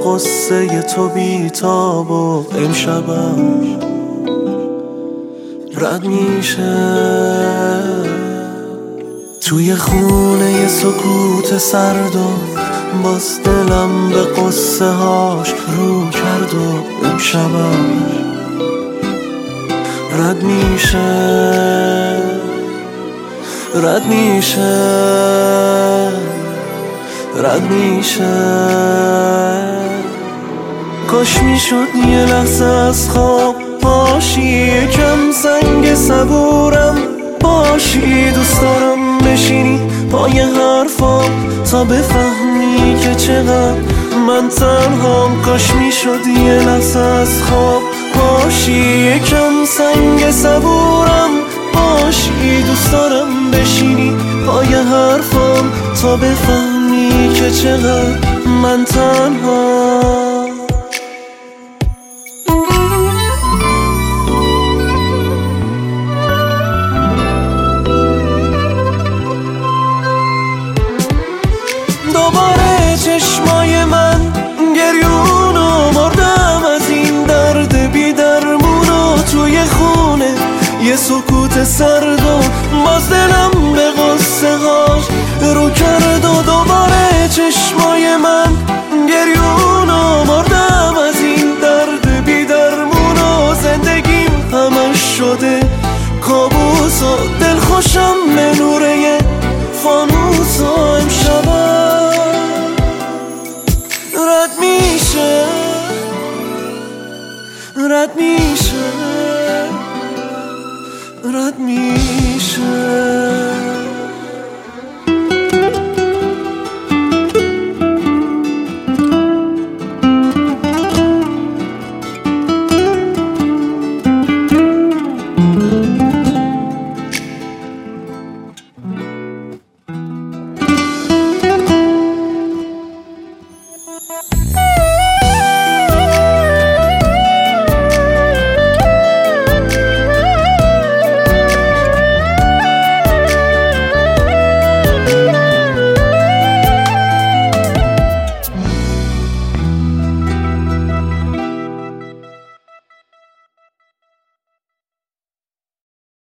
قصه تو بیتاب و امشبم رد میشه توی خونه ی سکوت سرد و باز دلم به قصه هاش رو کرد و امشبم رد میشه رد میشه رد میشه کاش میشد یه لحظه از خواب باشی یکم سنگ صبورم باشی دوست دارم بشینی پای حرفام تا بفهمی که چقدر من تنهام کاش میشد یه لحظه از خواب باشی یکم سنگ صبورم باشی دوست دارم بشینی پای حرفام تا بفهمی که چقدر من تنهام دوباره چشمای من گریونو مردم از این درد بی درمونو توی خونه یه سکوت سرد و باز دلم به قصه هاش رو کرد و دوباره چشمای من گریونو مردم از این درد بی درمونو زندگیم همش شده کابوس و دلخوشم به نوره فانوس و امشبم رد میشه رد میشه رد میشه